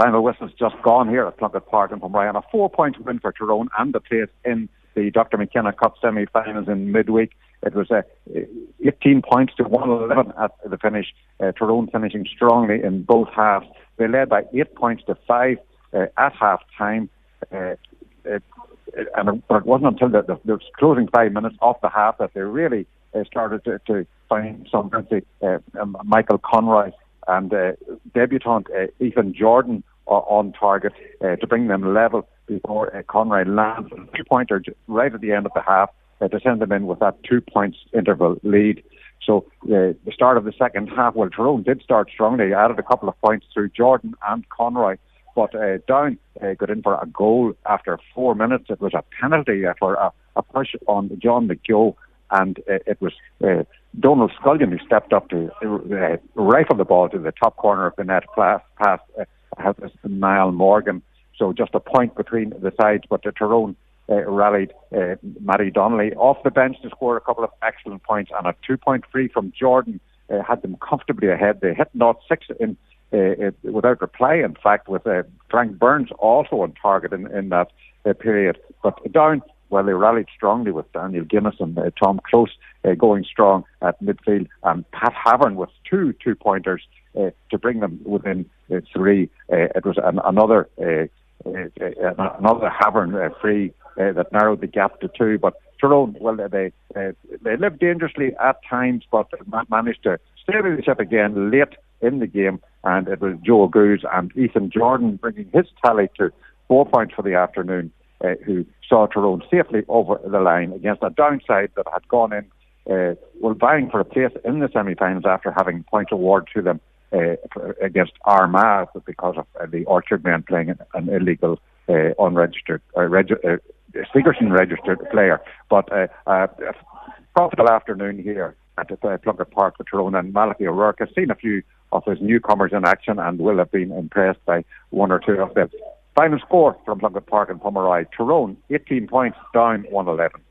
final whistle's just gone here at Plunkett Park in Pomeroy, and a 4-point win for Tyrone and the place in the Dr. McKenna Cup semi-finals in midweek. It was 18 points to 111 at the finish. Tyrone finishing strongly in both halves. They led by 8 points to 5 at half-time. But it wasn't until the closing 5 minutes of the half that they really started to find some fancy. Michael Conroy and debutant Ethan Jordan are on target to bring them level before Conroy lands a 2-pointer right at the end of the half to send them in with that 2 points interval lead. So the start of the second half, well, Tyrone did start strongly. They added a couple of points through Jordan and Conroy, but Down got in for a goal after 4 minutes. It was a penalty for a push on John McGeough, and it was Donald Scullion who stepped up to rifle the ball to the top corner of the net past Niall Morgan. So just a point between the sides, but the Tyrone rallied Matty Donnelly off the bench to score a couple of excellent points, and a 2-point free from Jordan had them comfortably ahead. They hit 0-6 in without reply, in fact, with Frank Burns also on target in that period. But Down, well, they rallied strongly with Daniel Guinness and Tom Close going strong at midfield, and Pat Havern with 2 2-pointers to bring them within 3. It was another Havern free that narrowed the gap to 2. But Tyrone, well, they lived dangerously at times, but managed to steady the ship again late in the game, and it was Joe Goose and Ethan Jordan bringing his tally to 4 points for the afternoon, who saw Tyrone safely over the line against a downside that had gone in, vying for a place in the semi-finals after having points awarded to them against Armagh because of the Orchard men playing an illegal, unregistered, Sigerson registered player. But a profitable afternoon here at Plunkett Park for Tyrone, and Malachi O'Rourke has seen a few of his newcomers in action and will have been impressed by one or two of them. Final score from Plunkett Park in Pomeroy: Tyrone 18 points, Down 111.